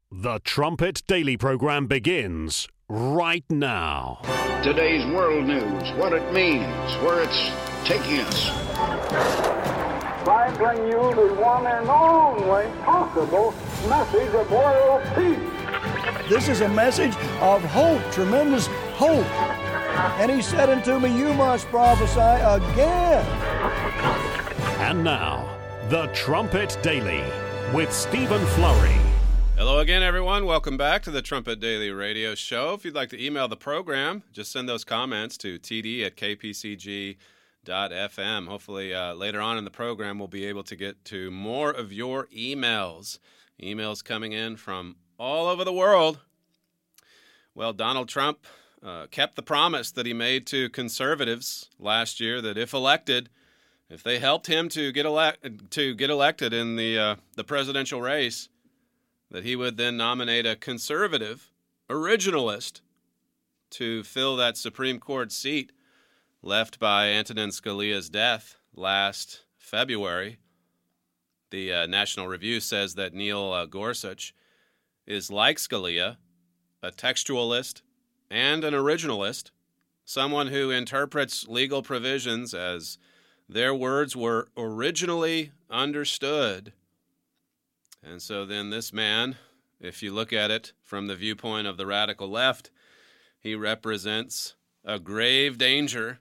The Trumpet Daily program begins right now. Today's world news, what it means, where it's taking us. I bring you the one and only possible message of world peace. This is a message of hope, tremendous hope. And he said unto me, you must prophesy again. And now, The Trumpet Daily with Stephen Flurry. Hello again, everyone. Welcome back to the Trumpet Daily Radio Show. If you'd like to email the program, just send those comments to td@kpcg.fm. Hopefully, later on in the program, we'll be able to get to more of your emails. Emails coming in from all over the world. Well, Donald Trump kept the promise that he made to conservatives last year that if elected, if they helped him to get elected in the presidential race, that he would then nominate a conservative originalist to fill that Supreme Court seat left by Antonin Scalia's death last February. The National Review says that Neil Gorsuch is like Scalia, a textualist and an originalist, someone who interprets legal provisions as their words were originally understood. And so then this man, if you look at it from the viewpoint of the radical left, he represents a grave danger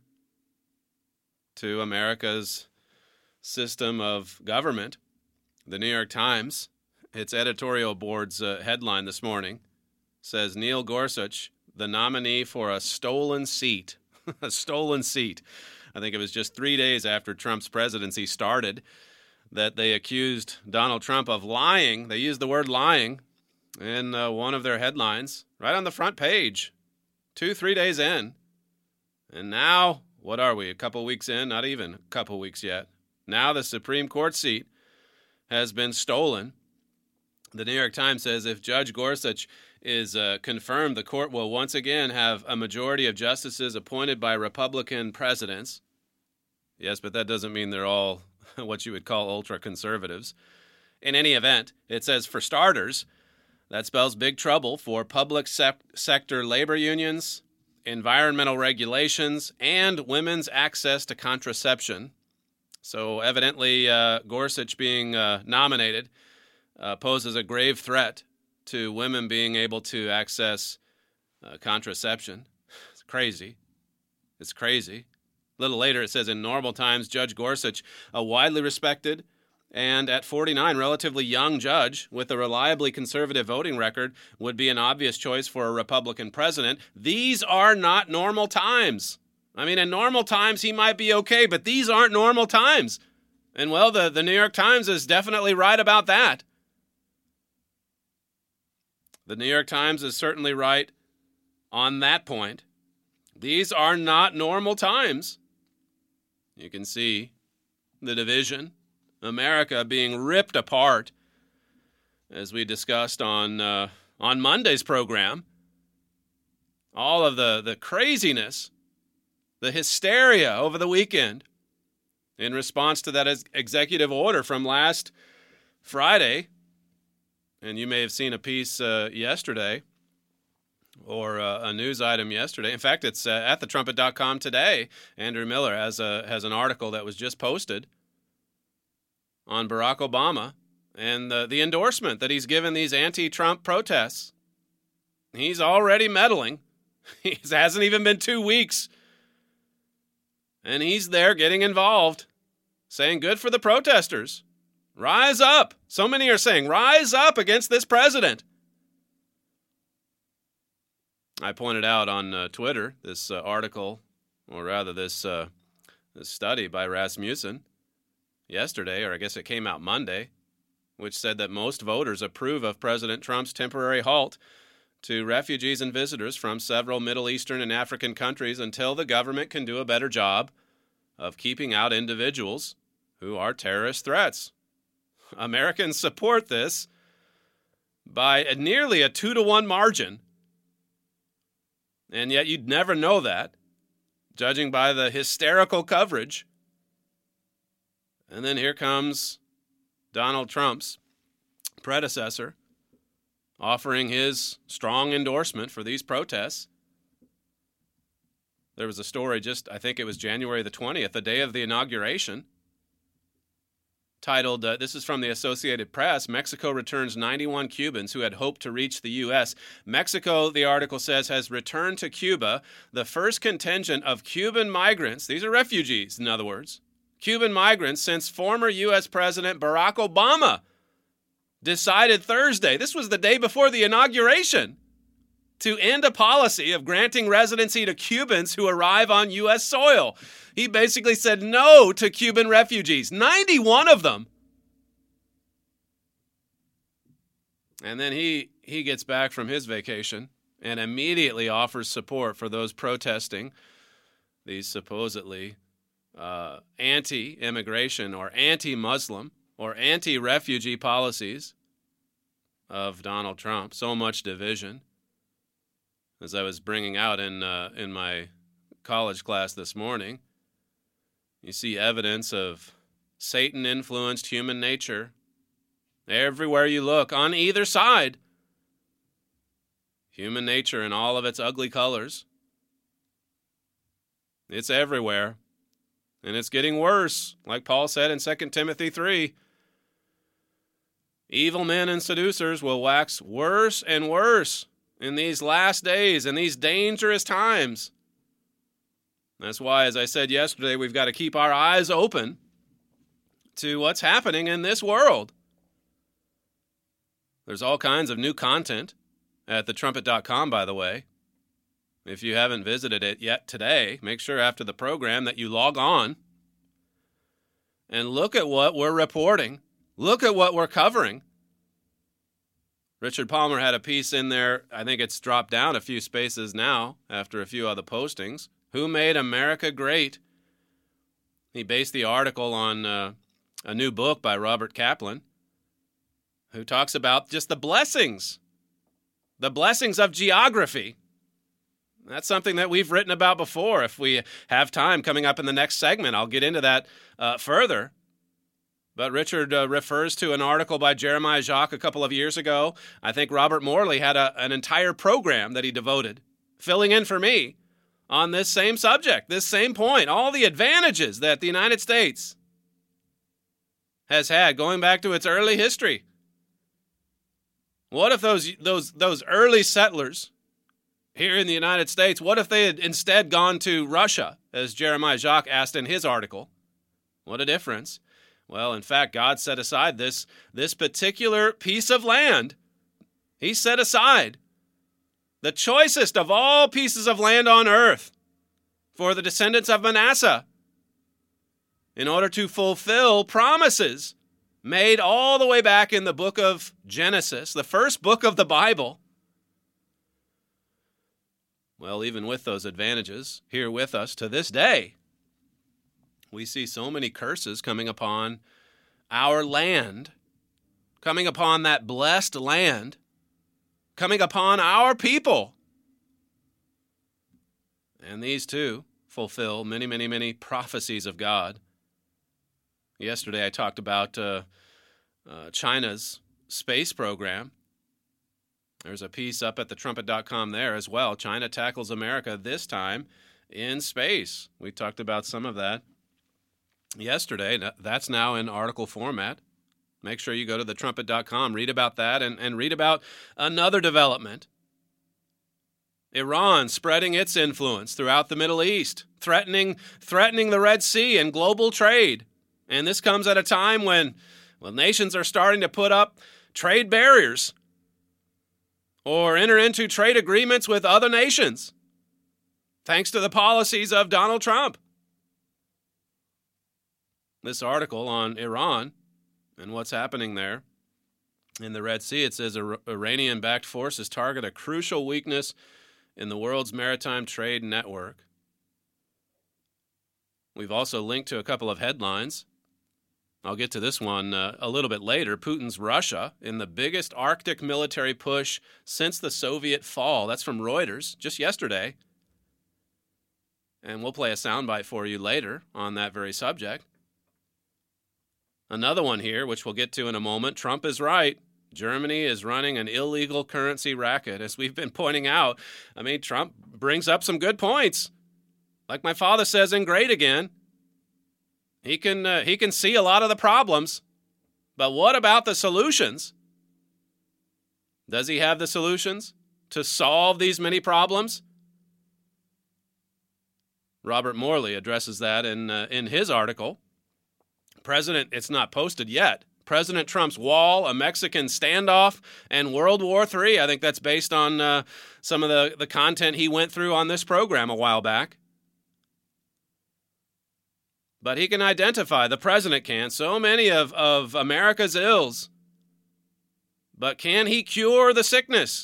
to America's system of government. The New York Times, its editorial board's headline this morning, says Neil Gorsuch, the nominee for a stolen seat. A stolen seat. I think it was just 3 days after Trump's presidency started that they accused Donald Trump of lying. They used the word lying in one of their headlines, right on the front page, 2-3 days in. And now, what are we, a couple weeks in? Not even a couple weeks yet. Now the Supreme Court seat has been stolen. The New York Times says if Judge Gorsuch is confirmed, the court will once again have a majority of justices appointed by Republican presidents. Yes, but that doesn't mean they're all what you would call ultra-conservatives. In any event, it says, for starters, that spells big trouble for public sector labor unions, environmental regulations, and women's access to contraception. So evidently, Gorsuch being nominated poses a grave threat to women being able to access contraception. It's crazy. It's crazy. A little later, it says, in normal times, Judge Gorsuch, a widely respected and at 49, relatively young judge with a reliably conservative voting record, would be an obvious choice for a Republican president. These are not normal times. I mean, in normal times, he might be okay, but these aren't normal times. And, well, the New York Times is definitely right about that. The New York Times is certainly right on that point. These are not normal times. You can see the division, America being ripped apart, as we discussed on Monday's program. All of the craziness, the hysteria over the weekend in response to that executive order from last Friday. And you may have seen a piece yesterday or a news item yesterday. In fact, it's at thetrumpet.com today. Andrew Miller has an article that was just posted on Barack Obama and the endorsement that he's given these anti-Trump protests. He's already meddling. It hasn't even been 2 weeks. And he's there getting involved, saying, good for the protesters. Rise up. So many are saying, rise up against this president. I pointed out on Twitter this article, or rather this study by Rasmussen yesterday, or I guess it came out Monday, which said that most voters approve of President Trump's temporary halt to refugees and visitors from several Middle Eastern and African countries until the government can do a better job of keeping out individuals who are terrorist threats. Americans support this by nearly a 2-to-1 margin. And yet you'd never know that, judging by the hysterical coverage. And then here comes Donald Trump's predecessor, offering his strong endorsement for these protests. There was a story I think it was January the 20th, the day of the inauguration, titled, this is from the Associated Press, Mexico returns 91 Cubans who had hoped to reach the U.S. Mexico, the article says, has returned to Cuba the first contingent of Cuban migrants, these are refugees, in other words, Cuban migrants since former U.S. President Barack Obama decided Thursday, this was the day before the inauguration, to end a policy of granting residency to Cubans who arrive on U.S. soil. He basically said no to Cuban refugees, 91 of them. And then he gets back from his vacation and immediately offers support for those protesting these supposedly anti-immigration or anti-Muslim or anti-refugee policies of Donald Trump. So much division. As I was bringing out in my college class this morning, you see evidence of Satan-influenced human nature everywhere you look, on either side. Human nature in all of its ugly colors. It's everywhere. And it's getting worse, like Paul said in 2 Timothy 3. Evil men and seducers will wax worse and worse in these last days, in these dangerous times. That's why, as I said yesterday, we've got to keep our eyes open to what's happening in this world. There's all kinds of new content at thetrumpet.com, by the way. If you haven't visited it yet today, make sure after the program that you log on and look at what we're reporting. Look at what we're covering. Richard Palmer had a piece in there. I think it's dropped down a few spaces now after a few other postings. Who Made America Great? He based the article on a new book by Robert Kaplan, who talks about just the blessings of geography. That's something that we've written about before. If we have time coming up in the next segment, I'll get into that further. But Richard refers to an article by Jeremiah Jacques a couple of years ago. I think Robert Morley had an entire program that he devoted, filling in for me, on this same subject, this same point, all the advantages that the United States has had going back to its early history. What if those early settlers here in the United States, what if they had instead gone to Russia, as Jeremiah Jacques asked in his article? What a difference. Well, in fact, God set aside this particular piece of land. He set aside the choicest of all pieces of land on earth for the descendants of Manasseh in order to fulfill promises made all the way back in the book of Genesis, the first book of the Bible. Well, even with those advantages here with us to this day, we see so many curses coming upon our land, coming upon that blessed land, coming upon our people. And these too fulfill many, many, many prophecies of God. Yesterday I talked about China's space program. There's a piece up at thetrumpet.com there as well. China tackles America, this time in space. We talked about some of that yesterday. That's now in article format. Make sure you go to thetrumpet.com, read about that, and read about another development. Iran spreading its influence throughout the Middle East, threatening the Red Sea and global trade. And this comes at a time when nations are starting to put up trade barriers or enter into trade agreements with other nations, thanks to the policies of Donald Trump. This article on Iran and what's happening there in the Red Sea, it says Iranian-backed forces target a crucial weakness in the world's maritime trade network. We've also linked to a couple of headlines. I'll get to this one a little bit later. Putin's Russia in the biggest Arctic military push since the Soviet fall. That's from Reuters just yesterday. And we'll play a soundbite for you later on that very subject. Another one here, which we'll get to in a moment. Trump is right. Germany is running an illegal currency racket, as we've been pointing out. I mean, Trump brings up some good points. Like my father says in Great Again, he can see a lot of the problems, but what about the solutions? Does he have the solutions to solve these many problems? Robert Morley addresses that in his article. It's not posted yet. President Trump's Wall, a Mexican Standoff, and World War III. I think that's based on some of the content he went through on this program a while back. But he can identify, the president can, so many of America's ills. But can he cure the sickness?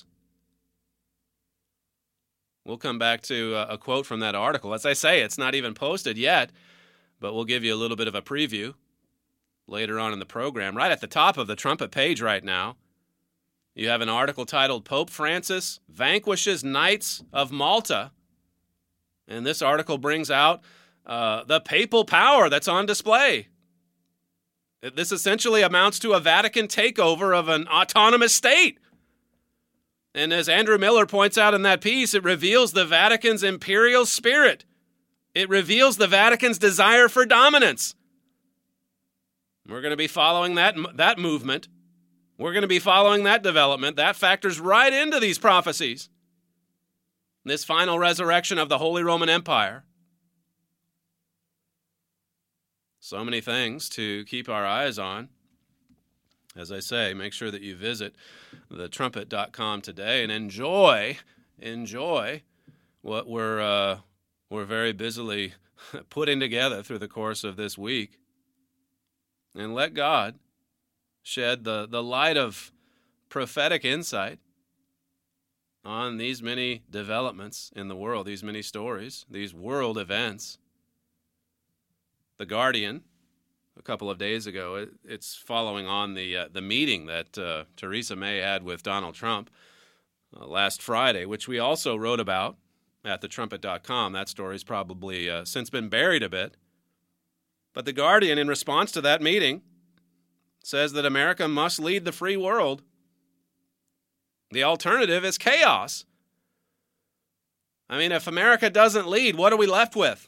We'll come back to a quote from that article. As I say, it's not even posted yet, but we'll give you a little bit of a preview later on in the program. Right at the top of the Trumpet page right now, you have an article titled Pope Francis Vanquishes Knights of Malta. And this article brings out the papal power that's on display. This essentially amounts to a Vatican takeover of an autonomous state. And as Andrew Miller points out in that piece, it reveals the Vatican's imperial spirit. It reveals the Vatican's desire for dominance. We're going to be following that movement. We're going to be following that development. That factors right into these prophecies. This final resurrection of the Holy Roman Empire. So many things to keep our eyes on. As I say, make sure that you visit thetrumpet.com today and enjoy what we're very busily putting together through the course of this week. And let God shed the light of prophetic insight on these many developments in the world, these many stories, these world events. The Guardian, a couple of days ago, it's following on the meeting that Theresa May had with Donald Trump last Friday, which we also wrote about at thetrumpet.com. That story's probably since been buried a bit. But the Guardian, in response to that meeting, says that America must lead the free world. The alternative is chaos. I mean, if America doesn't lead, what are we left with?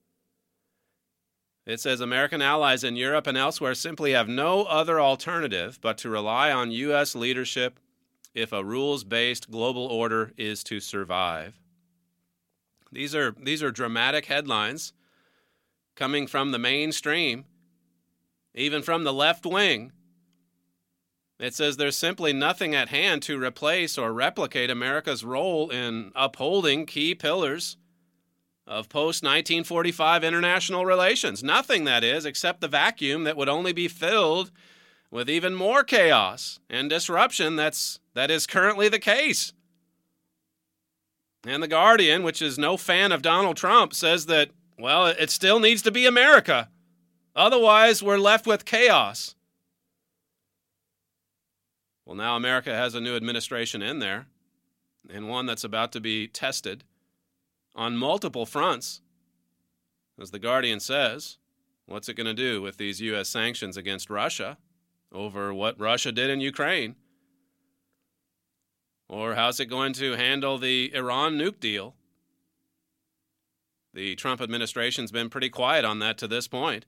It says American allies in Europe and elsewhere simply have no other alternative but to rely on U.S. leadership if a rules-based global order is to survive. These are dramatic headlines coming from the mainstream, even from the left wing. It says there's simply nothing at hand to replace or replicate America's role in upholding key pillars of post-1945 international relations. Nothing, that is, except the vacuum that would only be filled with even more chaos and disruption that is currently the case. And the Guardian, which is no fan of Donald Trump, says that, well, it still needs to be America. Otherwise, we're left with chaos. Well, now America has a new administration in there, and one that's about to be tested on multiple fronts. As the Guardian says, what's it going to do with these U.S. sanctions against Russia over what Russia did in Ukraine? Or how's it going to handle the Iran nuke deal? The Trump administration's been pretty quiet on that to this point.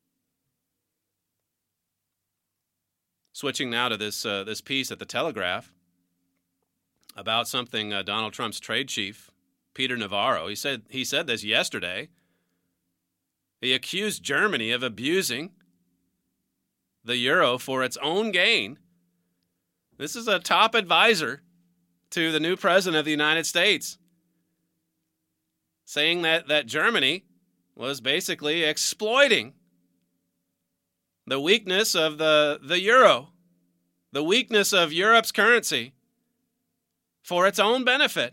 Switching now to this piece at The Telegraph about something Donald Trump's trade chief, Peter Navarro, he said this yesterday. He accused Germany of abusing the euro for its own gain. This is a top advisor to the new president of the United States, saying that Germany was basically exploiting the weakness of the euro, the weakness of Europe's currency for its own benefit.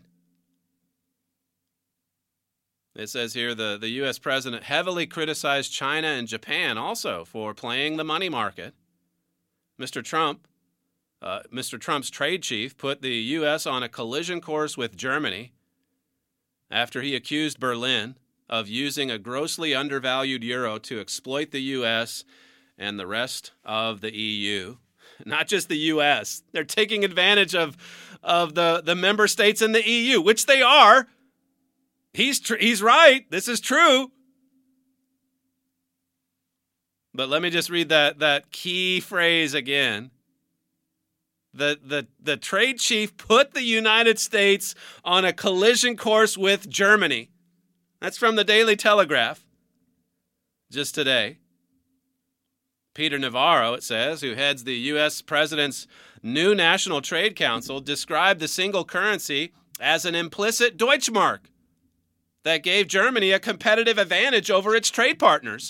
It says here the U.S. president heavily criticized China and Japan also for playing the money market. Mr. Trump's trade chief put the U.S. on a collision course with Germany after he accused Berlin of using a grossly undervalued euro to exploit the U.S. and the rest of the EU. not just the U.S. They're taking advantage of the member states in the EU, which they are. He's right. This is true. But let me just read that key phrase again. The trade chief put the United States on a collision course with Germany. That's from the Daily Telegraph just today. Peter Navarro, it says, who heads the U.S. president's new National Trade Council, described the single currency as an implicit Deutschmark that gave Germany a competitive advantage over its trade partners.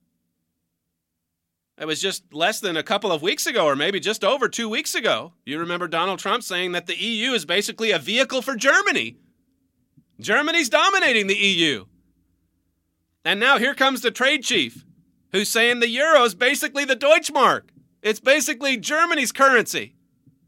It was just less than a couple of weeks ago, or maybe just over 2 weeks ago. You remember Donald Trump saying that the EU is basically a vehicle for Germany. Germany's dominating the EU. And now here comes the trade chief who's saying the euro is basically the Deutschmark. It's basically Germany's currency.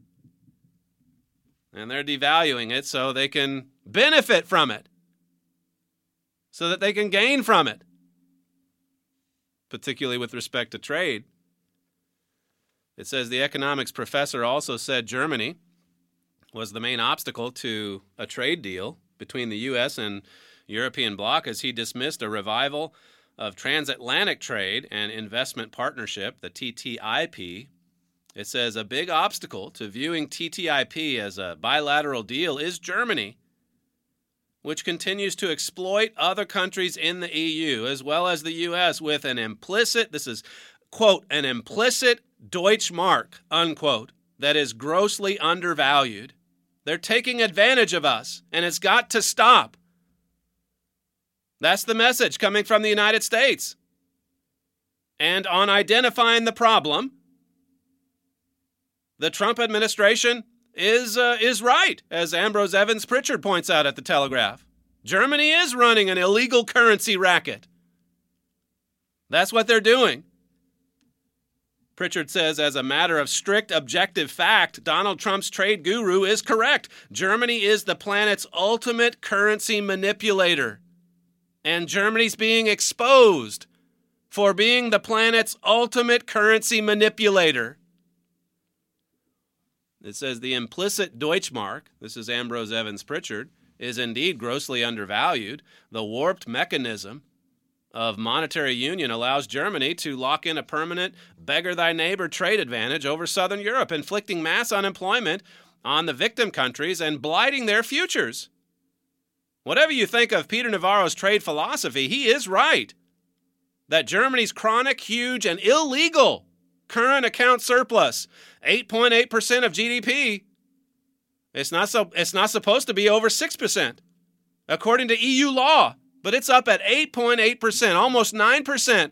And they're devaluing it so they can benefit from it, so that they can gain from it, particularly with respect to trade. It says the economics professor also said Germany was the main obstacle to a trade deal between the U.S. and European bloc as he dismissed a revival of transatlantic trade and investment partnership, the TTIP. It says a big obstacle to viewing TTIP as a bilateral deal is Germany, which continues to exploit other countries in the EU as well as the U.S. with an implicit, this is, quote, an implicit Deutschmark, unquote, that is grossly undervalued. They're taking advantage of us, and it's got to stop. That's the message coming from the United States. And on identifying the problem, the Trump administration is right, as Ambrose Evans Pritchard points out at the Telegraph. Germany is running an illegal currency racket. That's what they're doing. Pritchard says, as a matter of strict objective fact, Donald Trump's trade guru is correct. Germany is the planet's ultimate currency manipulator. And Germany's being exposed for being the planet's ultimate currency manipulator. It says the implicit Deutschmark, this is Ambrose Evans Pritchard, is indeed grossly undervalued. The warped mechanism of monetary union allows Germany to lock in a permanent beggar-thy-neighbor trade advantage over Southern Europe, inflicting mass unemployment on the victim countries and blighting their futures. Whatever you think of Peter Navarro's trade philosophy, he is right that Germany's chronic, huge, and illegal current account surplus, 8.8% of GDP, it's not supposed to be over 6%, according to EU law, but it's up at 8.8%, almost 9%.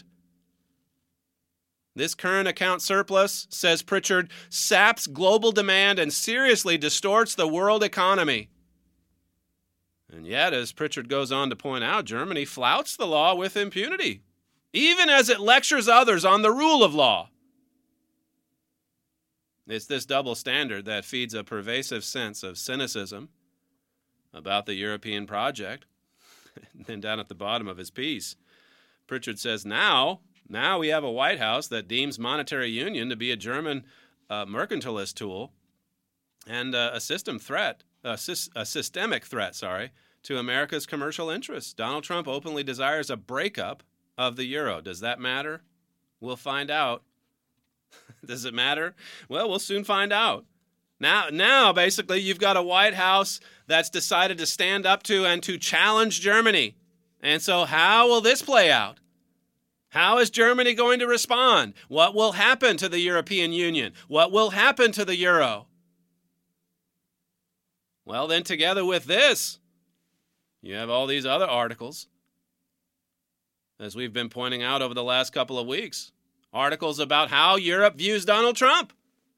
This current account surplus, says Pritchard, saps global demand and seriously distorts the world economy. And yet, as Pritchard goes on to point out, Germany flouts the law with impunity, even as it lectures others on the rule of law. It's this double standard that feeds a pervasive sense of cynicism about the European project. And then down at the bottom of his piece, Pritchard says, now we have a White House that deems monetary union to be a German mercantilist tool and a systemic threat, to America's commercial interests. Donald Trump openly desires a breakup of the euro. Does that matter? We'll find out. Does it matter? Well, we'll soon find out. Now, basically, you've got a White House that's decided to stand up to and to challenge Germany. And so how will this play out? How is Germany going to respond? What will happen to the European Union? What will happen to the euro? Well, then together with this, you have all these other articles, as we've been pointing out over the last couple of weeks. Articles about how Europe views Donald Trump.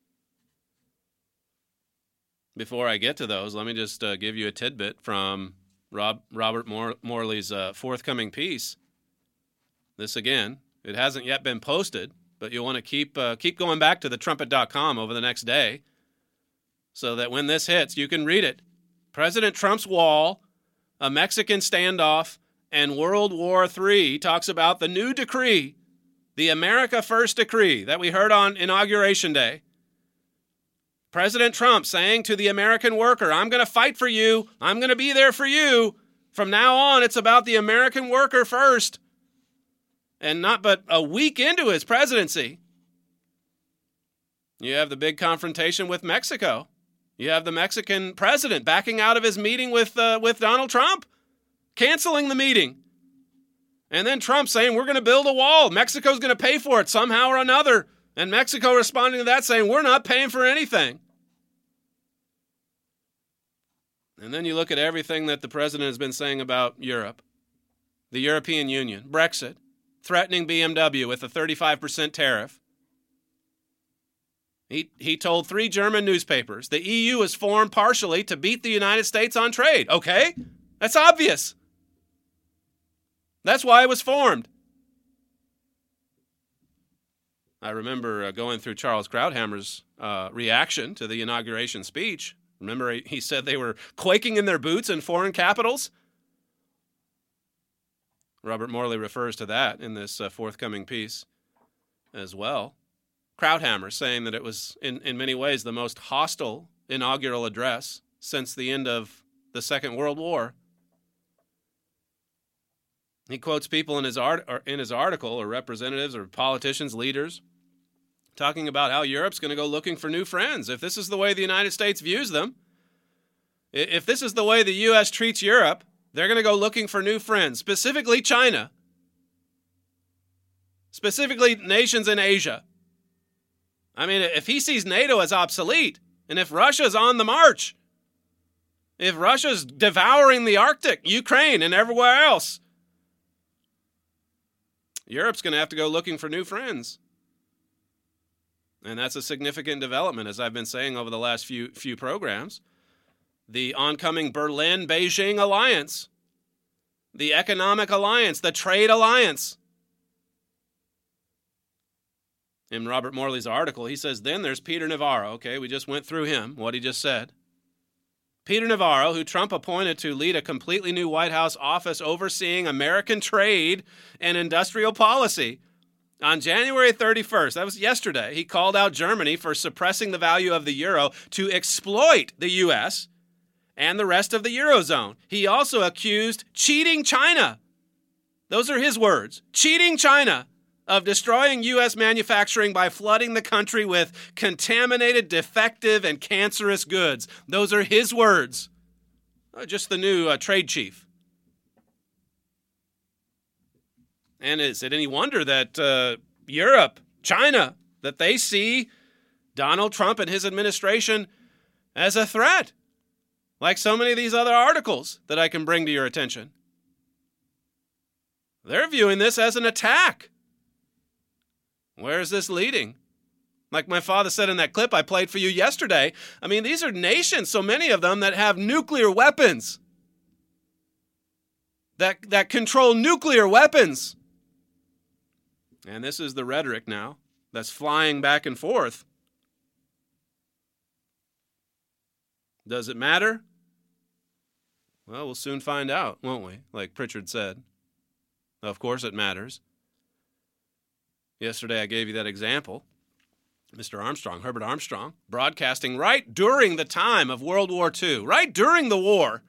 Before I get to those, let me just give you a tidbit from Robert Morley's forthcoming piece. This, again, it hasn't yet been posted, but you'll want to keep going back to thetrumpet.com over the next day so that when this hits, you can read it. President Trump's wall, a Mexican standoff, and World War III talks about the new decree, the America First decree that we heard on Inauguration Day, President Trump saying to the American worker, I'm going to fight for you. I'm going to be there for you. From now on, it's about the American worker first. And not but a week into his presidency, you have the big confrontation with Mexico. You have the Mexican president backing out of his meeting with Donald Trump, canceling the meeting. And then Trump saying, we're going to build a wall. Mexico's going to pay for it somehow or another. And Mexico responding to that saying, we're not paying for anything. And then you look at everything that the president has been saying about Europe, the European Union, Brexit, threatening BMW with a 35% tariff. He told 3 German newspapers the EU was formed partially to beat the United States on trade. Okay, that's obvious. That's why it was formed. I remember going through Charles Krauthammer's reaction to the inauguration speech. Remember, he said they were quaking in their boots in foreign capitals? Robert Morley refers to that in this forthcoming piece as well. Krauthammer saying that it was, in many ways, the most hostile inaugural address since the end of the Second World War. He quotes people in his article, or representatives or politicians, leaders, talking about how Europe's going to go looking for new friends. If this is the way the United States views them, if this is the way the U.S. treats Europe, they're going to go looking for new friends, specifically China, specifically nations in Asia. I mean, if he sees NATO as obsolete, and if Russia's on the march, if Russia's devouring the Arctic, Ukraine, and everywhere else, Europe's going to have to go looking for new friends. And that's a significant development, as I've been saying over the last few programs. The oncoming Berlin-Beijing alliance, the economic alliance, the trade alliance. In Robert Morley's article, he says, then there's Peter Navarro. Okay, we just went through him, what he just said. Peter Navarro, who Trump appointed to lead a completely new White House office overseeing American trade and industrial policy. On January 31st, that was yesterday, he called out Germany for suppressing the value of the euro to exploit the U.S. and the rest of the Eurozone. He also accused cheating China. Those are his words. Cheating China of destroying U.S. manufacturing by flooding the country with contaminated, defective, and cancerous goods. Those are his words. Just the new trade chief. And is it any wonder that Europe, China, that they see Donald Trump and his administration as a threat? Like so many of these other articles that I can bring to your attention. They're viewing this as an attack. Where is this leading? Like my father said in that clip I played for you yesterday, I mean, these are nations, so many of them, that have nuclear weapons. That control nuclear weapons. And this is the rhetoric now that's flying back and forth. Does it matter? Well, we'll soon find out, won't we? Like Pritchard said. Of course it matters. Yesterday I gave you that example. Mr. Armstrong, Herbert Armstrong, broadcasting right during the time of World War II, right during the war.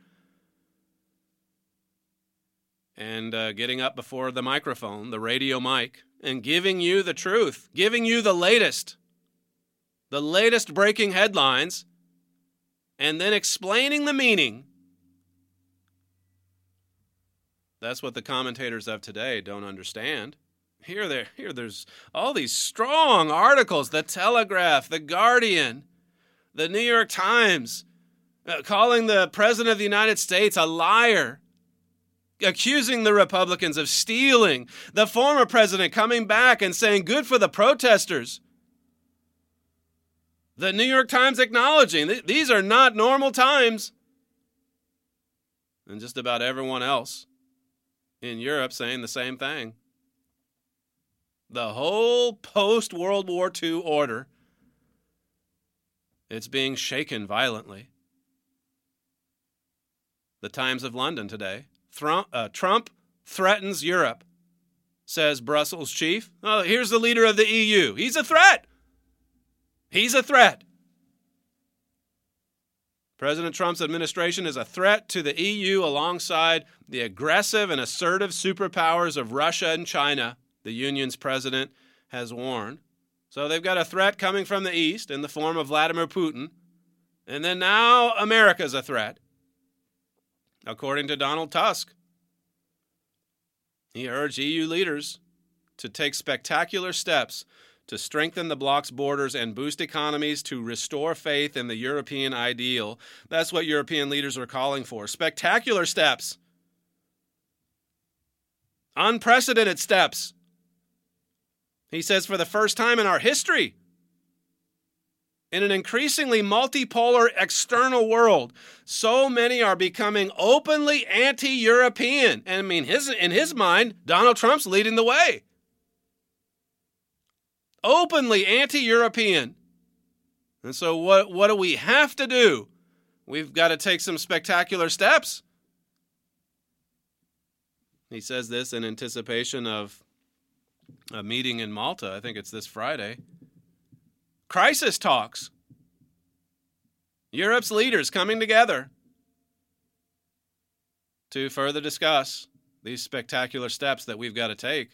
And getting up before the microphone, the radio mic, and giving you the truth, giving you the latest breaking headlines, and then explaining the meaning. That's what the commentators of today don't understand. Here there's all these strong articles, the Telegraph, the Guardian, the New York Times, calling the President of the United States a liar, accusing the Republicans of stealing, the former president coming back and saying, good for the protesters. The New York Times acknowledging these are not normal times. And just about everyone else in Europe saying the same thing. The whole post-World War II order, it's being shaken violently. The Times of London today. Trump threatens Europe, says Brussels chief. Oh, here's the leader of the EU. He's a threat. He's a threat. President Trump's administration is a threat to the EU alongside the aggressive and assertive superpowers of Russia and China, the union's president has warned. So they've got a threat coming from the east in the form of Vladimir Putin. And then now America's a threat, according to Donald Tusk. He urged EU leaders to take spectacular steps to strengthen the bloc's borders and boost economies to restore faith in the European ideal. That's what European leaders are calling for. Spectacular steps. Unprecedented steps. He says for the first time in our history, in an increasingly multipolar external world, so many are becoming openly anti-European. And I mean, in his mind, Donald Trump's leading the way. Openly anti-European. And so what do we have to do? We've got to take some spectacular steps. He says this in anticipation of a meeting in Malta. I think it's this Friday. Crisis talks. Europe's leaders coming together to further discuss these spectacular steps that we've got to take.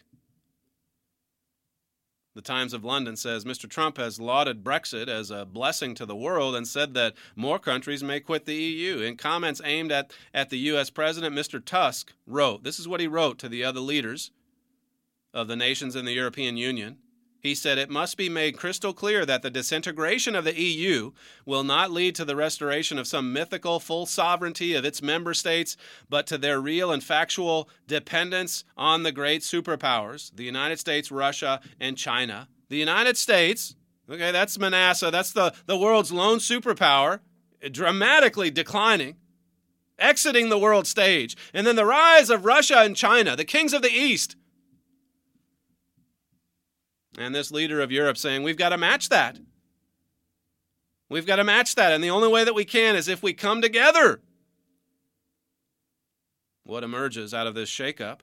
The Times of London says Mr. Trump has lauded Brexit as a blessing to the world and said that more countries may quit the EU. In comments aimed at the U.S. president, Mr. Tusk wrote, this is what he wrote to the other leaders of the nations in the European Union. He said, it must be made crystal clear that the disintegration of the EU will not lead to the restoration of some mythical full sovereignty of its member states, but to their real and factual dependence on the great superpowers, the United States, Russia, and China. The United States, okay, that's Manasseh, that's the world's lone superpower, dramatically declining, exiting the world stage. And then the rise of Russia and China, the kings of the East. And this leader of Europe saying, we've got to match that. We've got to match that. And the only way that we can is if we come together. What emerges out of this shakeup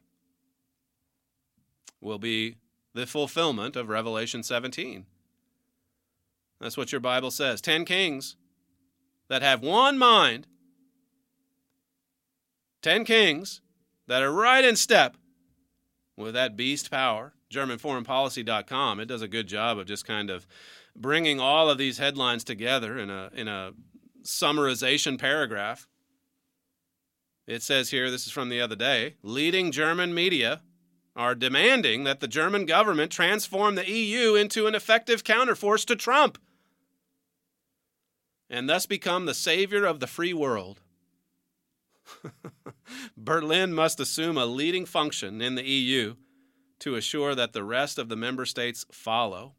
will be the fulfillment of Revelation 17. That's what your Bible says. 10 kings that have one mind. 10 kings that are right in step with that beast power. GermanForeignPolicy.com. It does a good job of just kind of bringing all of these headlines together in a summarization paragraph. It says here, this is from the other day, leading German media are demanding that the German government transform the EU into an effective counterforce to Trump and thus become the savior of the free world. Berlin must assume a leading function in the EU to assure that the rest of the member states follow.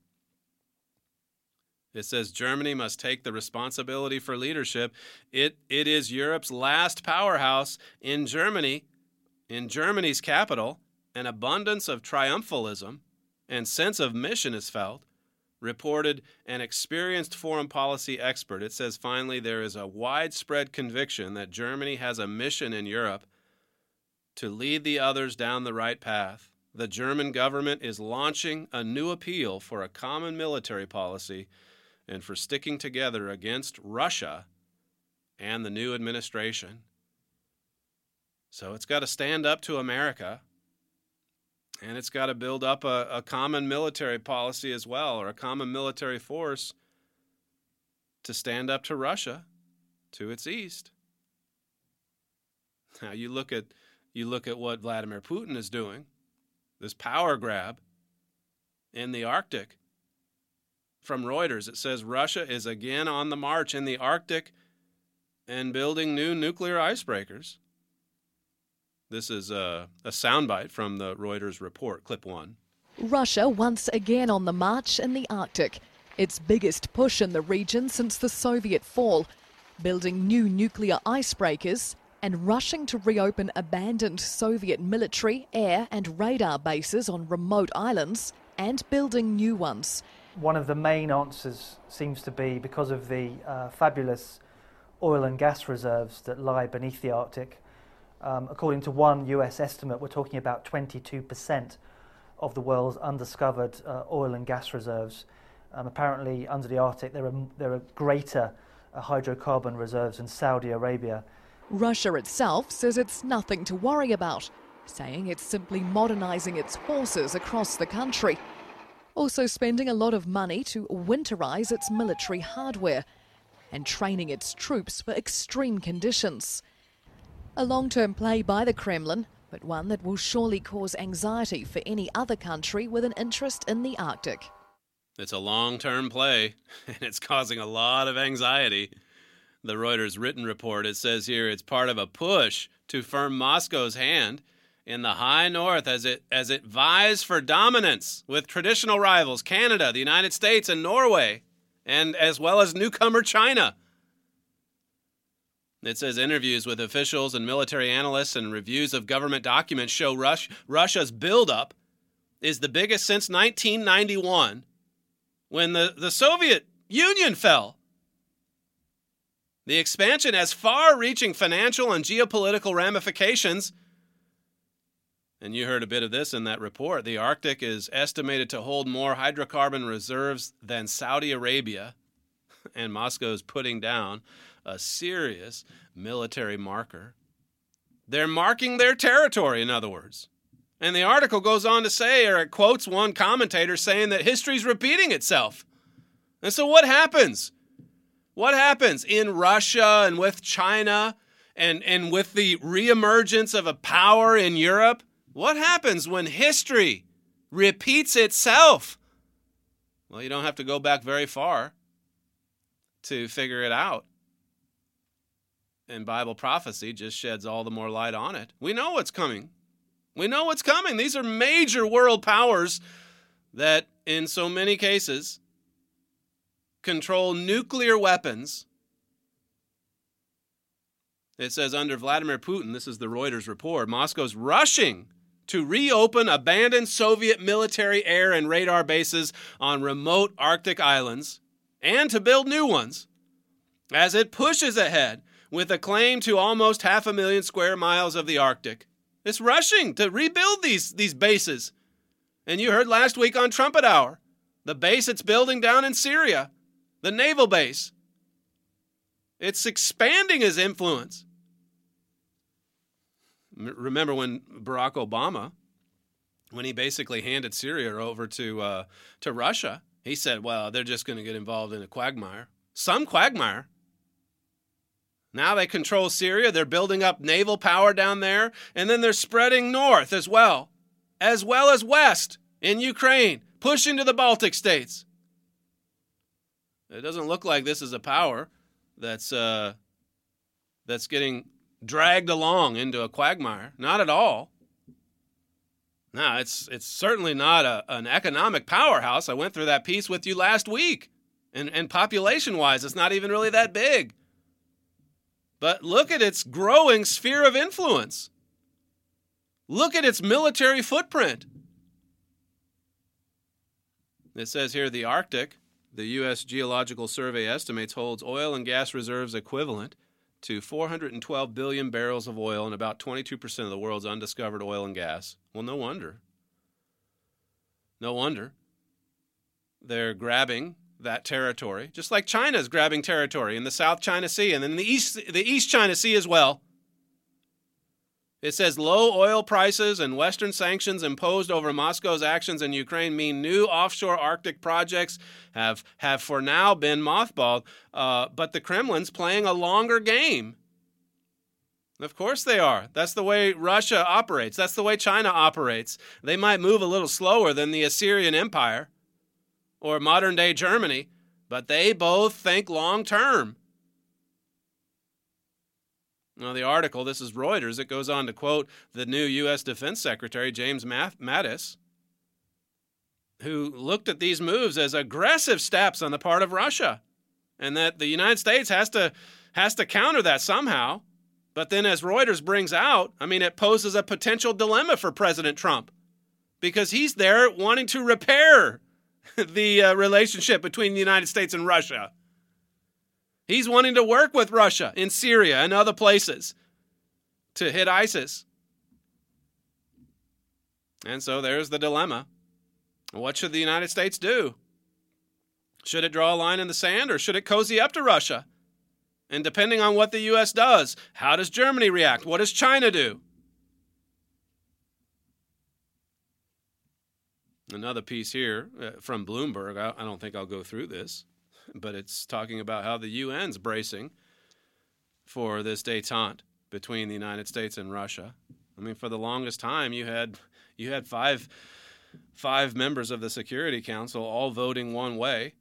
It says Germany must take the responsibility for leadership. It is Europe's last powerhouse. In Germany, in Germany's capital, an abundance of triumphalism and sense of mission is felt, reported an experienced foreign policy expert. It says, finally, there is a widespread conviction that Germany has a mission in Europe to lead the others down the right path. The German government is launching a new appeal for a common military policy and for sticking together against Russia and the new administration. So it's got to stand up to America, and it's got to build up a common military policy as well, or a common military force to stand up to Russia, to its east. Now you look at what Vladimir Putin is doing. This power grab in the Arctic. From Reuters, it says Russia is again on the march in the Arctic and building new nuclear icebreakers. This is a soundbite from the Reuters report, clip 1. Russia once again on the march in the Arctic, its biggest push in the region since the Soviet fall, building new nuclear icebreakers and rushing to reopen abandoned Soviet military, air and radar bases on remote islands and building new ones. One of the main answers seems to be because of the fabulous oil and gas reserves that lie beneath the Arctic. According to one US estimate, we're talking about 22% of the world's undiscovered oil and gas reserves. Apparently under the Arctic there are greater hydrocarbon reserves in Saudi Arabia. Russia itself says it's nothing to worry about, saying it's simply modernising its forces across the country. Also spending a lot of money to winterise its military hardware and training its troops for extreme conditions. A long-term play by the Kremlin, but one that will surely cause anxiety for any other country with an interest in the Arctic. It's a long-term play, and it's causing a lot of anxiety. The Reuters written report, it says here it's part of a push to firm Moscow's hand in the high north as it vies for dominance with traditional rivals Canada, the United States, and Norway, and as well as newcomer China. It says interviews with officials and military analysts and reviews of government documents show Russia's buildup is the biggest since 1991, when the Soviet Union fell. The expansion has far-reaching financial and geopolitical ramifications. And you heard a bit of this in that report. The Arctic is estimated to hold more hydrocarbon reserves than Saudi Arabia. And Moscow's putting down a serious military marker. They're marking their territory, in other words. And the article goes on to say, or it quotes one commentator saying that history's repeating itself. And so what happens? What happens in Russia and with China and with the reemergence of a power in Europe? What happens when history repeats itself? Well, you don't have to go back very far to figure it out. And Bible prophecy just sheds all the more light on it. We know what's coming. We know what's coming. These are major world powers that, in so many cases, control nuclear weapons. It says under Vladimir Putin, this is the Reuters report, Moscow's rushing to reopen abandoned Soviet military air and radar bases on remote Arctic islands and to build new ones as it pushes ahead with a claim to almost 500,000 square miles of the Arctic. It's rushing to rebuild these bases. And you heard last week on Trumpet Hour, the base it's building down in Syria, the naval base. It's expanding his influence. Remember when Barack Obama, when he basically handed Syria over to Russia, he said, well, they're just going to get involved in a quagmire. Some quagmire. Now they control Syria. They're building up naval power down there. And then they're spreading north as well as west in Ukraine, pushing to the Baltic states. It doesn't look like this is a power that's getting dragged along into a quagmire. Not at all. No, it's certainly not an economic powerhouse. I went through that piece with you last week. And population-wise, it's not even really that big. But look at its growing sphere of influence. Look at its military footprint. It says here the Arctic, the U.S. Geological Survey estimates, holds oil and gas reserves equivalent to 412 billion barrels of oil and about 22% of the world's undiscovered oil and gas. Well, no wonder. No wonder. They're grabbing that territory, just like China's grabbing territory in the South China Sea and in the East China Sea as well. It says low oil prices and Western sanctions imposed over Moscow's actions in Ukraine mean new offshore Arctic projects have for now been mothballed, but the Kremlin's playing a longer game. Of course they are. That's the way Russia operates. That's the way China operates. They might move a little slower than the Assyrian Empire or modern-day Germany, but they both think long-term. Now, the article, this is Reuters, it goes on to quote the new U.S. Defense Secretary, James Mattis, who looked at these moves as aggressive steps on the part of Russia, and that the United States has to counter that somehow. But then as Reuters brings out, it poses a potential dilemma for President Trump, because he's there wanting to repair the relationship between the United States and Russia. He's wanting to work with Russia in Syria and other places to hit ISIS. And so there's the dilemma. What should the United States do? Should it draw a line in the sand, or should it cozy up to Russia And depending on what the U.S. does, how does Germany react? What does China do? Another piece here from Bloomberg. I don't think I'll go through this, but it's talking about how the UN's bracing for this détente between the United States and Russia. I mean, for the longest time, you had five members of the Security Council all voting one way,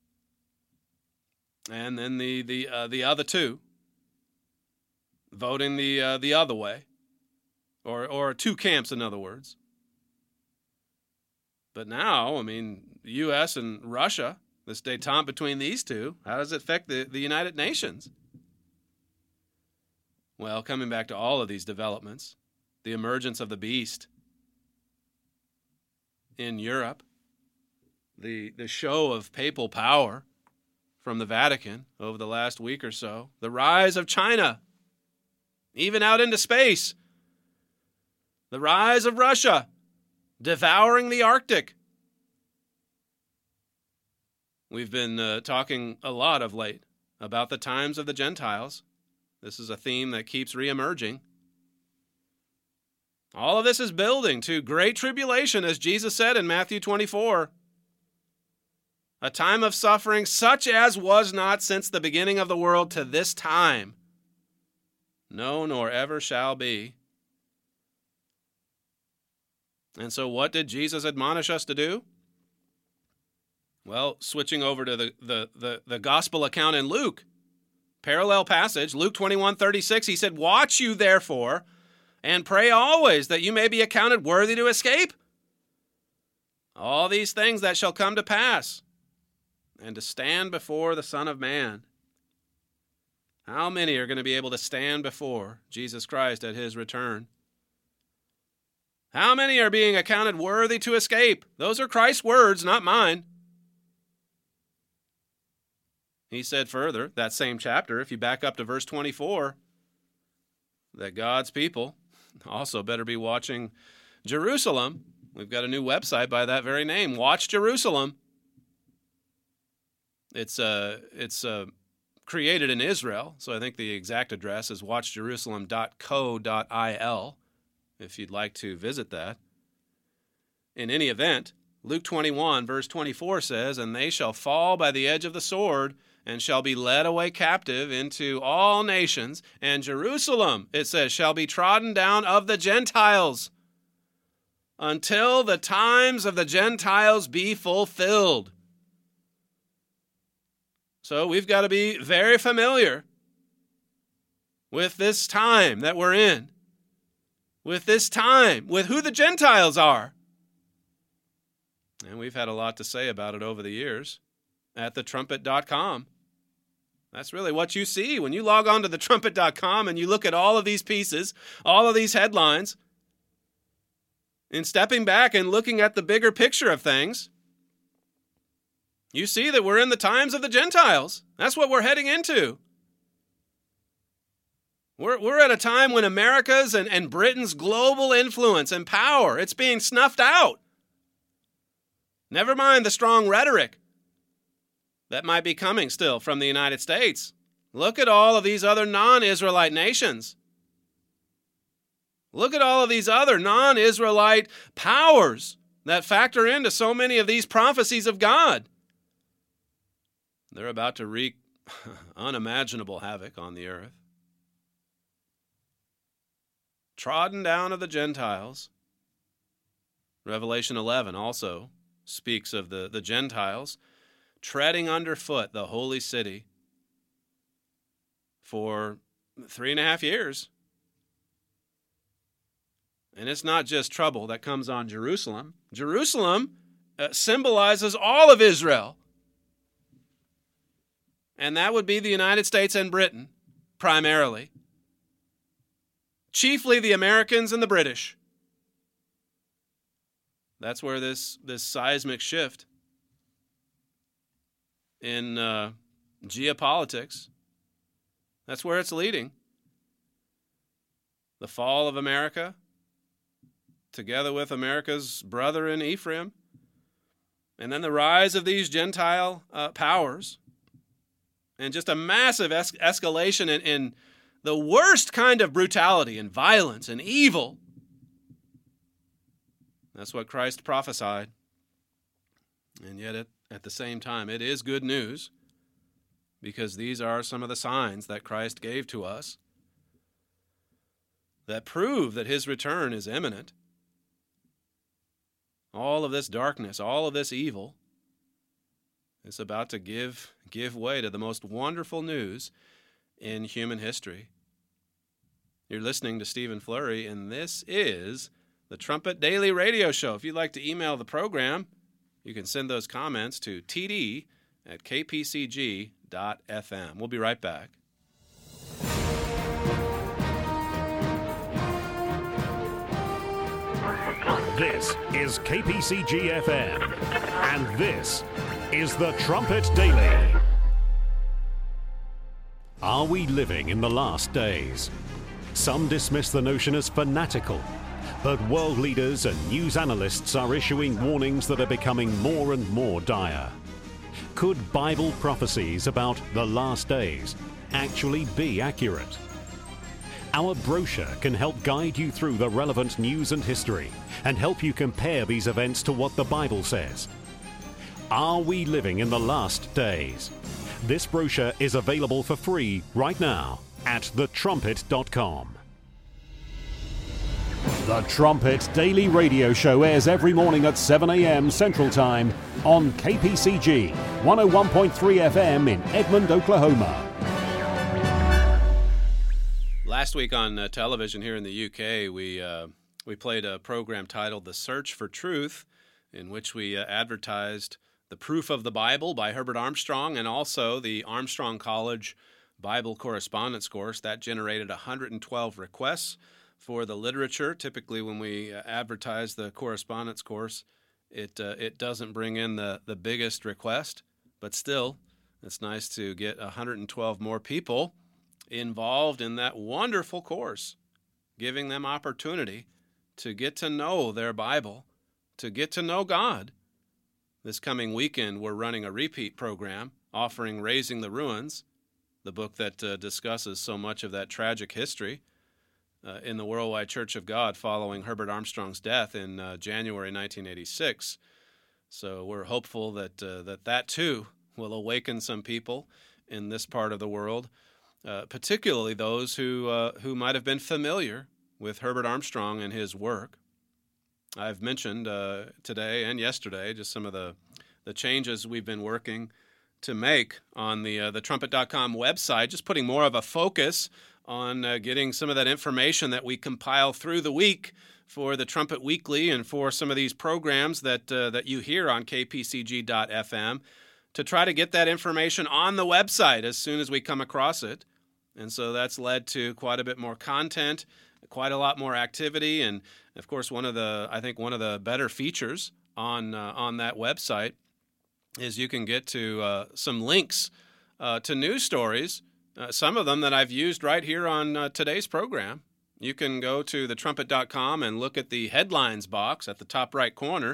and then the other two voting the other way, or two camps, in other words. But now, I mean, the U.S. and Russia, this détente between these two, how does it affect the United Nations? Well, coming back to all of these developments, the emergence of the beast in Europe, the show of papal power from the Vatican over the last week or so, the rise of China, even out into space, the rise of Russia, devouring the Arctic. We've been talking a lot of late about the times of the Gentiles. This is a theme that keeps reemerging. All of this is building to great tribulation, as Jesus said in Matthew 24. A time of suffering such as was not since the beginning of the world to this time. No, nor ever shall be. And so what did Jesus admonish us to do? Well, switching over to the gospel account in Luke, parallel passage, Luke 21:36, he said, "Watch you therefore, and pray always that you may be accounted worthy to escape all these things that shall come to pass, and to stand before the Son of Man." How many are going to be able to stand before Jesus Christ at his return? How many are being accounted worthy to escape? Those are Christ's words, not mine. He said further, that same chapter, if you back up to verse 24, that God's people also better be watching Jerusalem. We've got a new website by that very name, Watch Jerusalem. It's created in Israel, so I think the exact address is watchjerusalem.co.il, if you'd like to visit that. In any event, Luke 21, verse 24 says, "And they shall fall by the edge of the sword, and shall be led away captive into all nations, and Jerusalem," it says, "shall be trodden down of the Gentiles, until the times of the Gentiles be fulfilled." So we've got to be very familiar with this time that we're in, with this time, with who the Gentiles are. And we've had a lot to say about it over the years at thetrumpet.com. That's really what you see when you log on to thetrumpet.com and you look at all of these pieces, all of these headlines. In stepping back and looking at the bigger picture of things, you see that we're in the times of the Gentiles. That's what we're heading into. We're at a time when America's and Britain's global influence and power, it's being snuffed out. Never mind the strong rhetoric that might be coming still from the United States. Look at all of these other non-Israelite nations. Look at all of these other non-Israelite powers that factor into so many of these prophecies of God. They're about to wreak unimaginable havoc on the earth. Trodden down of the Gentiles. Revelation 11 also speaks of the Gentiles treading underfoot the holy city for 3.5 years. And it's not just trouble that comes on Jerusalem. Jerusalem symbolizes all of Israel. And that would be the United States and Britain, primarily. Chiefly the Americans and the British. That's where this seismic shift in geopolitics, that's where it's leading. The fall of America, together with America's brother in Ephraim, and then the rise of these Gentile powers, and just a massive escalation in the worst kind of brutality and violence and evil. That's what Christ prophesied. And yet at the same time, it is good news, because these are some of the signs that Christ gave to us that prove that his return is imminent. All of this darkness, all of this evil is about to give way to the most wonderful news in human history. You're listening to Stephen Flurry, and this is the Trumpet Daily Radio Show. If you'd like to email the program, you can send those comments to td@kpcg.fm. We'll be right back. This is KPCG-FM, and this is the Trumpet Daily. Are we living in the last days? Some dismiss the notion as fanatical, but world leaders and news analysts are issuing warnings that are becoming more and more dire. Could Bible prophecies about the last days actually be accurate? Our brochure can help guide you through the relevant news and history and help you compare these events to what the Bible says. Are we living in the last days? This brochure is available for free right now at thetrumpet.com. The Trumpet Daily Radio Show airs every morning at 7 a.m. Central Time on KPCG 101.3 FM in Edmond, Oklahoma. Last week on television here in the UK, we played a program titled The Search for Truth, in which we advertised The Proof of the Bible by Herbert Armstrong, and also the Armstrong College Bible Correspondence Course. That generated 112 requests for the literature. Typically, when we advertise the correspondence course, it doesn't bring in the biggest request, but still, it's nice to get 112 more people involved in that wonderful course, giving them opportunity to get to know their Bible, to get to know God. This coming weekend, we're running a repeat program offering Raising the Ruins, the book that discusses so much of that tragic history in the Worldwide Church of God following Herbert Armstrong's death in January 1986. So we're hopeful that that too will awaken some people in this part of the world, particularly those who might have been familiar with Herbert Armstrong and his work. I've mentioned today and yesterday just some of the changes we've been working to make on the Trumpet.com website, just putting more of a focus on getting some of that information that we compile through the week for the Trumpet Weekly and for some of these programs that you hear on kpcg.fm, to try to get that information on the website as soon as we come across it. And so that's led to quite a bit more content, quite a lot more activity, and of course one of the better features on that website is you can get to some links to news stories, some of them that I've used right here on today's program. You can go to thetrumpet.com and look at the headlines box at the top right corner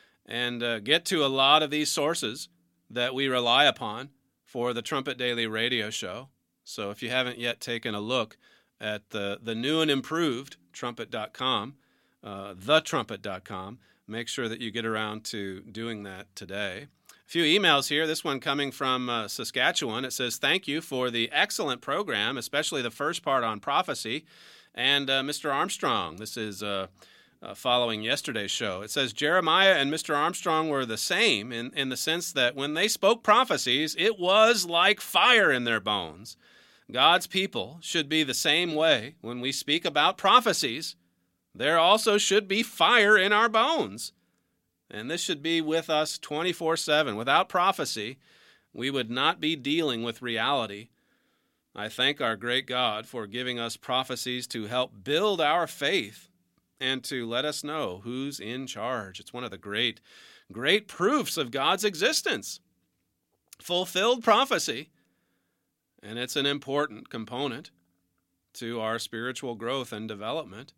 and get to a lot of these sources that we rely upon for the Trumpet Daily Radio Show. So if you haven't yet taken a look at the new and improved Trumpet.com, thetrumpet.com, make sure that you get around to doing that today. A few emails here. This one coming from Saskatchewan. It says, thank you for the excellent program, especially the first part on prophecy. And Mr. Armstrong, this is following yesterday's show. It says, Jeremiah and Mr. Armstrong were the same in the sense that when they spoke prophecies, it was like fire in their bones. God's people should be the same way. When we speak about prophecies, there also should be fire in our bones. And this should be with us 24/7. Without prophecy, we would not be dealing with reality. I thank our great God for giving us prophecies to help build our faith and to let us know who's in charge. It's one of the great proofs of God's existence. Fulfilled prophecy. And it's an important component to our spiritual growth and development.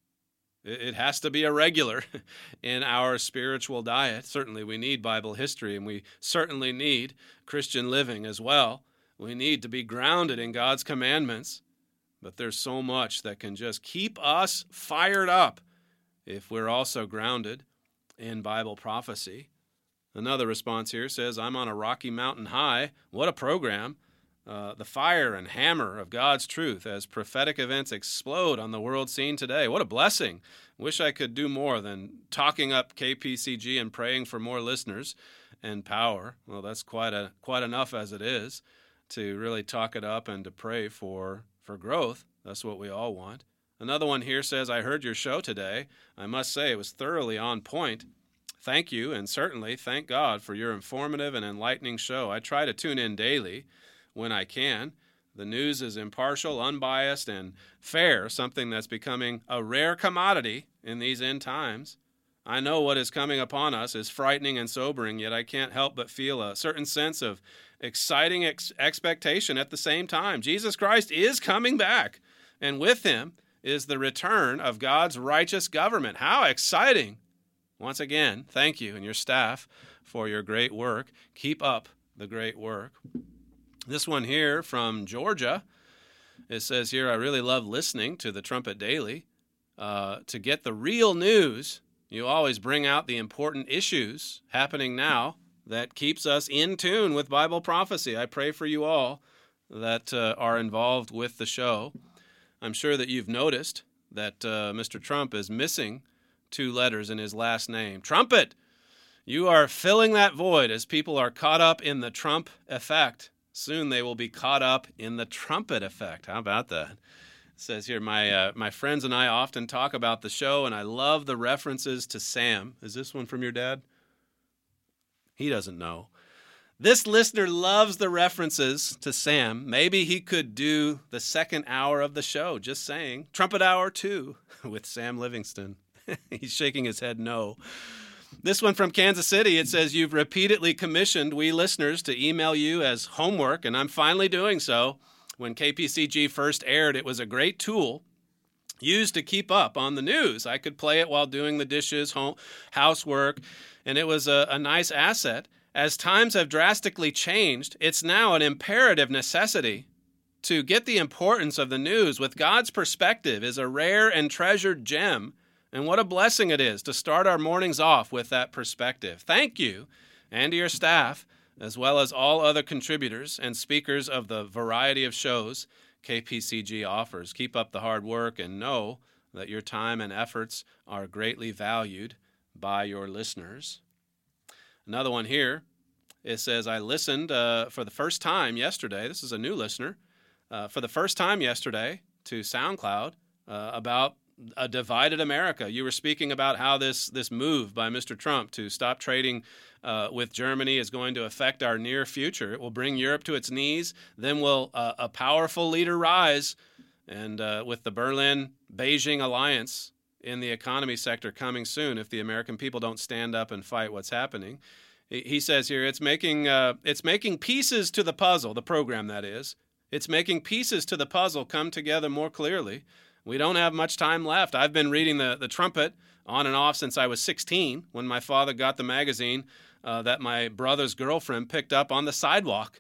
It has to be a regular in our spiritual diet. Certainly we need Bible history, and we certainly need Christian living as well. We need to be grounded in God's commandments. But there's so much that can just keep us fired up if we're also grounded in Bible prophecy. Another response here says, I'm on a Rocky Mountain high. What a program. The fire and hammer of God's truth as prophetic events explode on the world scene today. What a blessing. Wish I could do more than talking up KPCG and praying for more listeners and power. Well, that's quite enough as it is to really talk it up and to pray for growth. That's what we all want. Another one here says, I heard your show today. I must say it was thoroughly on point. Thank you, and certainly thank God for your informative and enlightening show. I try to tune in daily when I can. The news is impartial, unbiased, and fair, something that's becoming a rare commodity in these end times. I know what is coming upon us is frightening and sobering, yet I can't help but feel a certain sense of exciting expectation at the same time. Jesus Christ is coming back, and with him is the return of God's righteous government. How exciting! Once again, thank you and your staff for your great work. Keep up the great work. This one here from Georgia, it says here, I really love listening to the Trumpet Daily. To get the real news, you always bring out the important issues happening now that keeps us in tune with Bible prophecy. I pray for you all that are involved with the show. I'm sure that you've noticed that Mr. Trump is missing 2 letters in his last name. Trumpet! You are filling that void as people are caught up in the Trump effect. Soon they will be caught up in the trumpet effect. How about that? It says here, my friends and I often talk about the show, and I love the references to Sam. Is this one from your dad? He doesn't know. This listener loves the references to Sam. Maybe he could do the second hour of the show, just saying. Trumpet Hour 2 with Sam Livingston. He's shaking his head no. This one from Kansas City, it says, you've repeatedly commissioned we listeners to email you as homework, and I'm finally doing so. When KPCG first aired, it was a great tool used to keep up on the news. I could play it while doing the dishes, housework, and it was a nice asset. As times have drastically changed, it's now an imperative necessity to get the importance of the news with God's perspective is a rare and treasured gem. And what a blessing it is to start our mornings off with that perspective. Thank you, and to your staff, as well as all other contributors and speakers of the variety of shows KPCG offers. Keep up the hard work and know that your time and efforts are greatly valued by your listeners. Another one here, it says, I listened for the first time yesterday. This is a new listener. For the first time yesterday to SoundCloud about a divided America. You were speaking about how this move by Mr. Trump to stop trading with Germany is going to affect our near future. It will bring Europe to its knees. Then will a powerful leader rise. And with the Berlin-Beijing alliance in the economy sector coming soon, if the American people don't stand up and fight what's happening, he says here, it's making pieces to the puzzle, the program that is. It's making pieces to the puzzle come together more clearly. We don't have much time left. I've been reading the Trumpet on and off since I was 16, when my father got the magazine that my brother's girlfriend picked up on the sidewalk.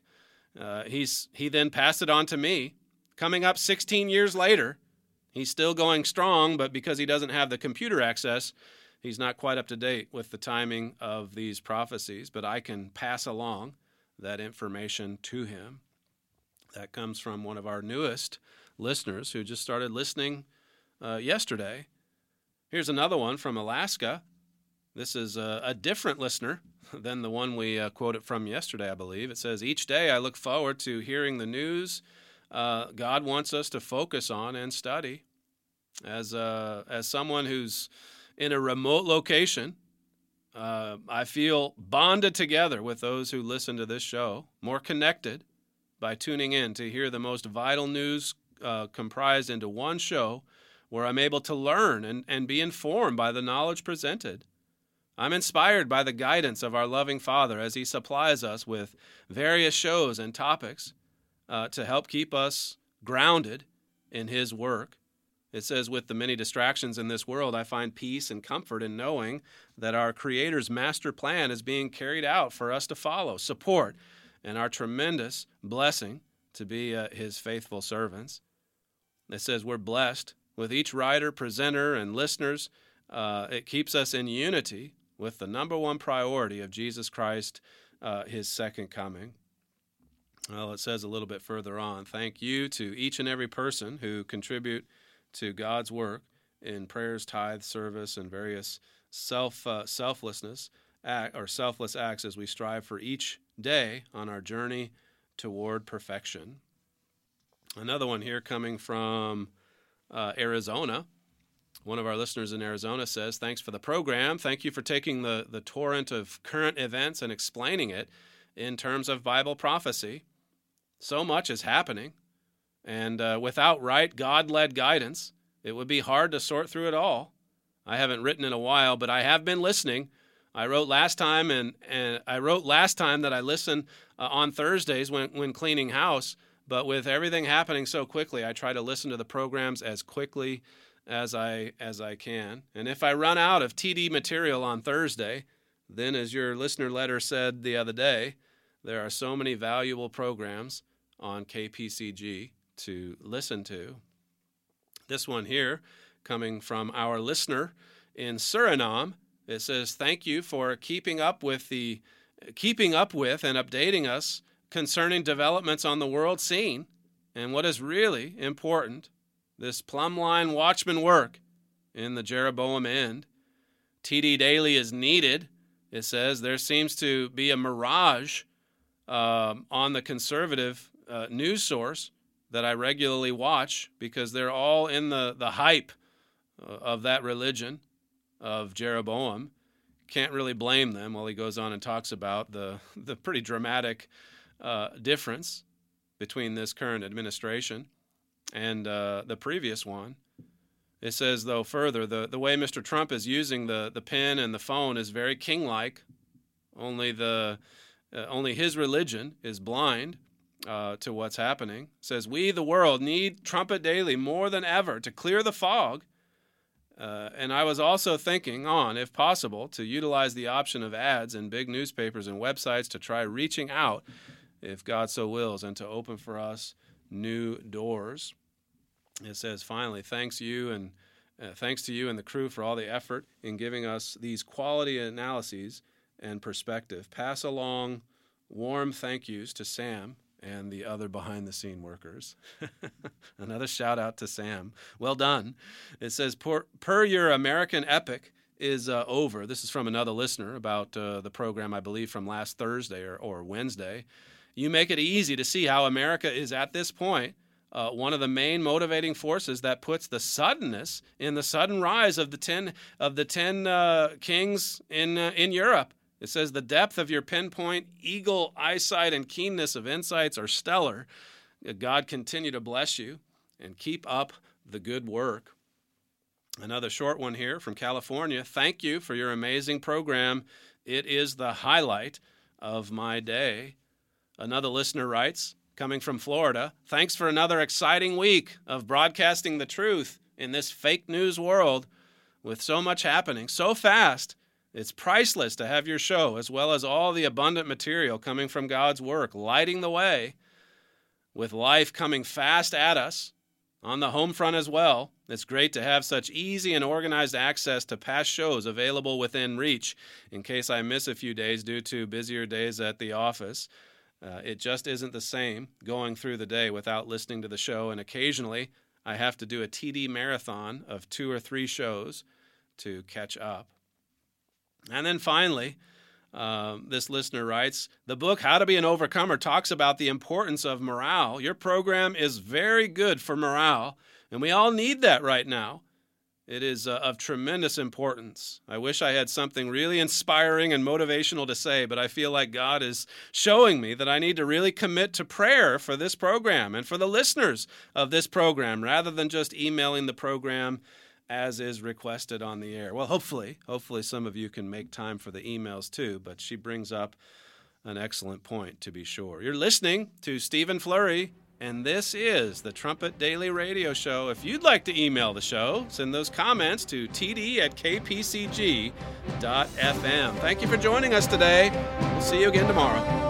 He then passed it on to me. Coming up 16 years later, he's still going strong, but because he doesn't have the computer access, he's not quite up to date with the timing of these prophecies, but I can pass along that information to him. That comes from one of our newest listeners who just started listening yesterday. Here's another one from Alaska. This is a different listener than the one we quoted from yesterday, I believe. It says, each day I look forward to hearing the news God wants us to focus on and study. As someone who's in a remote location, I feel bonded together with those who listen to this show, more connected by tuning in to hear the most vital news comprised into one show where I'm able to learn and be informed by the knowledge presented. I'm inspired by the guidance of our loving Father as He supplies us with various shows and topics to help keep us grounded in His work. It says, with the many distractions in this world, I find peace and comfort in knowing that our Creator's master plan is being carried out for us to follow, support, and our tremendous blessing to be his faithful servants. It says we're blessed with each writer, presenter, and listeners. It keeps us in unity with the number one priority of Jesus Christ, his second coming. Well, it says a little bit further on, thank you to each and every person who contribute to God's work in prayers, tithe, service, and various selfless acts as we strive for each day on our journey toward perfection. Another one here coming from Arizona. One of our listeners in Arizona says, thanks for the program. Thank you for taking the torrent of current events and explaining it in terms of Bible prophecy. So much is happening, and without right God-led guidance, it would be hard to sort through it all. I haven't written in a while, but I have been listening. I wrote last time, and I wrote last time that I listen on Thursdays when cleaning house. But with everything happening so quickly, I try to listen to the programs as quickly as I can. And if I run out of TD material on Thursday, then as your listener letter said the other day, there are so many valuable programs on KPCG to listen to. This one here, coming from our listener in Suriname, it says, thank you for keeping up with and updating us concerning developments on the world scene and what is really important, this plumb line watchman work in the Jeroboam end. TD Daily is needed. It says there seems to be a mirage on the conservative news source that I regularly watch because they're all in the hype of that religion of Jeroboam. Can't really blame them while he goes on and talks about the pretty dramatic difference between this current administration and the previous one. It says, though, further, the way Mr. Trump is using the pen and the phone is very king-like. Only his religion is blind to what's happening. It says, we, the world, need Trumpet Daily more than ever to clear the fog. And I was also thinking on, if possible, to utilize the option of ads in big newspapers and websites to try reaching out, if God so wills, and to open for us new doors. It says, finally, thanks to you and the crew for all the effort in giving us these quality analyses and perspective. Pass along warm thank yous to Sam and the other behind-the-scene workers. Another shout-out to Sam. Well done. It says, per your American epic is over. This is from another listener about the program, I believe, from last Thursday or Wednesday. You make it easy to see how America is, at this point, one of the main motivating forces that puts the suddenness in the sudden rise of the ten kings in Europe. It says the depth of your pinpoint eagle eyesight and keenness of insights are stellar. God continue to bless you and keep up the good work. Another short one here from California. Thank you for your amazing program. It is the highlight of my day. Another listener writes, coming from Florida, thanks for another exciting week of broadcasting the truth in this fake news world with so much happening so fast. It's priceless to have your show, as well as all the abundant material coming from God's work, lighting the way, with life coming fast at us, on the home front as well. It's great to have such easy and organized access to past shows available within reach, in case I miss a few days due to busier days at the office. It just isn't the same going through the day without listening to the show, and occasionally I have to do a TD marathon of 2 or 3 shows to catch up. And then finally, this listener writes, the book, How to Be an Overcomer, talks about the importance of morale. Your program is very good for morale, and we all need that right now. It is of tremendous importance. I wish I had something really inspiring and motivational to say, but I feel like God is showing me that I need to really commit to prayer for this program and for the listeners of this program, rather than just emailing the program as is requested on the air. Well, hopefully some of you can make time for the emails too, but she brings up an excellent point, to be sure. You're listening to Stephen Flurry, and this is the Trumpet Daily Radio Show. If you'd like to email the show, send those comments to td@kpcg.fm. Thank you for joining us today. We'll see you again tomorrow.